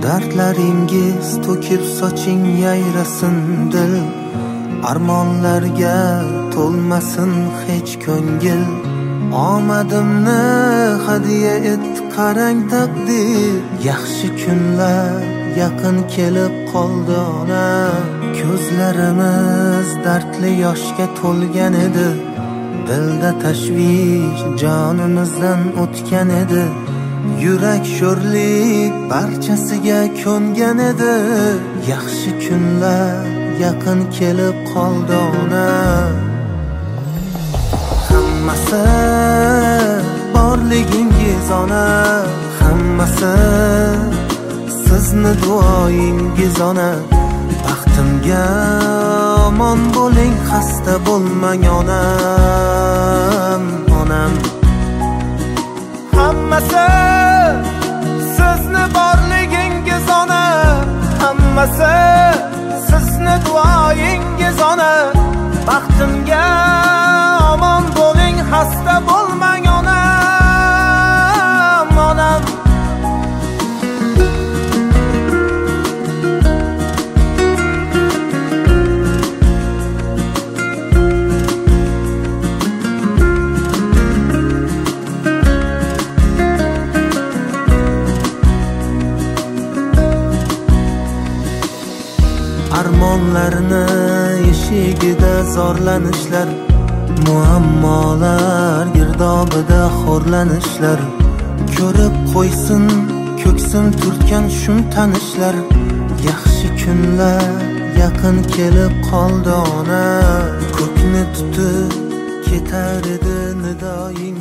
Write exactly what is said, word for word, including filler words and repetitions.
Dardlaringiz to'kib soching yayrasin dil, armonlarga to'lmasin hech ko'ngil. Omadimni hadiya etdi qarang taqdir, yaxshi kunlar yaqin kelib qoldi ona. Ko'zlarimiz dardli yoshga to'lgan edi, dilda tashvish jonimizdan o'tgan edi. Yurak sho'rlik barchasiga ko'ngan edi, yaxshi kunlar yaqin kelib qoldi ona. Hammasi borligingiz ona, hammasi sizni duoyingiz ona. Baxtimga omon bo'ling, xasta bo'lmang onam, onam. Hammasi sizni borligingiz ona, hammasi sizni duoyingiz ona. Baxtimga omon bo'ling, xasta bo'lmang onam, onam. Armonlarni eshigida zorlanishlar, muammolar girdobida xo'rlanishlar. Ko'rib qo'ysin ko'ksim turtgan shum tanishlar, yaxshi kunlar yaqin kelib qoldi ona. Ko'kni tutib ketar edi nidoying